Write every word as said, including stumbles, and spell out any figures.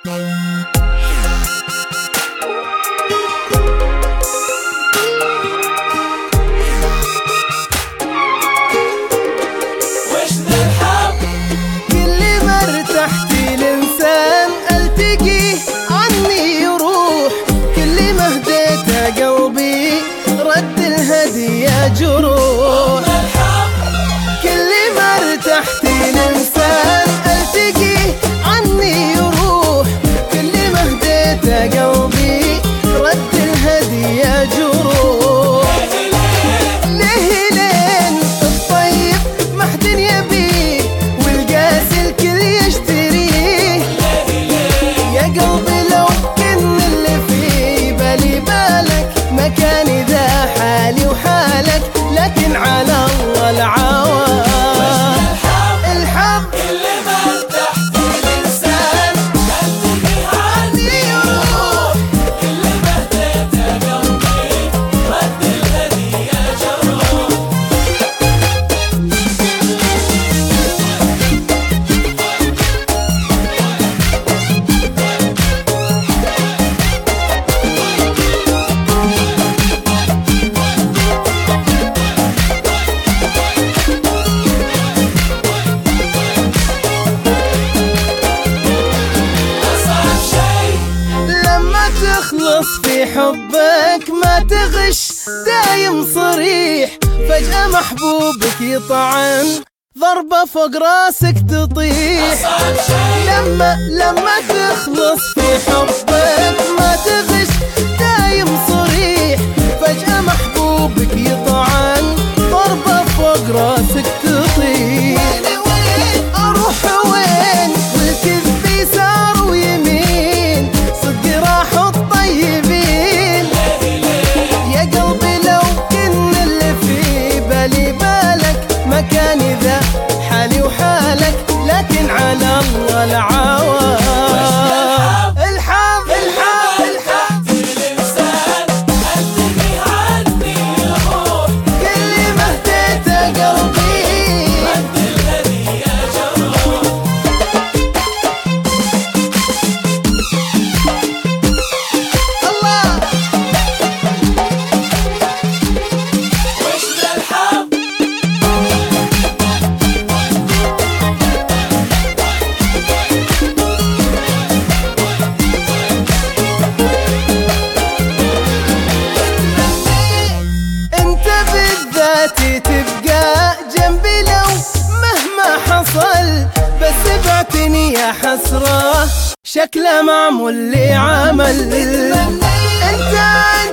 يا جروح كل ما ارتحت الانسان التقيه عني يروح، كل ما هديت قلبي رد الهدي يا جروح. ليه لين الطيب ما حد يبيه والقاسي الكل يشتريه، يا قلبي لو كن اللي في بالي بالك مكاني ذا حالي وحالك، لكن على الله العوام. الحب اللي ما ارتحت الانسان التقيه عني يروح، كل ما هديت قلبي رد الهدي يا جروح. تخلص في حبك ما تغش دايم صريح، فجأة محبوبك يطعن ضربة فوق راسك تطيح. لما لما تخلص في حبك ما تغش دايم صريح، فجأة محبوبك يطعن ضربة فوق راسك تطيح. اروح وين والكذب يسار ويمين، صدق راحوا الطيبين، يا قلبي لو كن اللي في بالي بالك مكاني ذا حالي وحالك، لكن على الله العوام. الحب الحب الحب الانسان التقيه عني يروح، كل ما هديت قلبي رد الهدي يا جروح. الله وش ذا الحب. انت بالذات تبقى جنبي لو مهما حصل، بس بعتني يا حسرة شكله معمول لي عمل. انت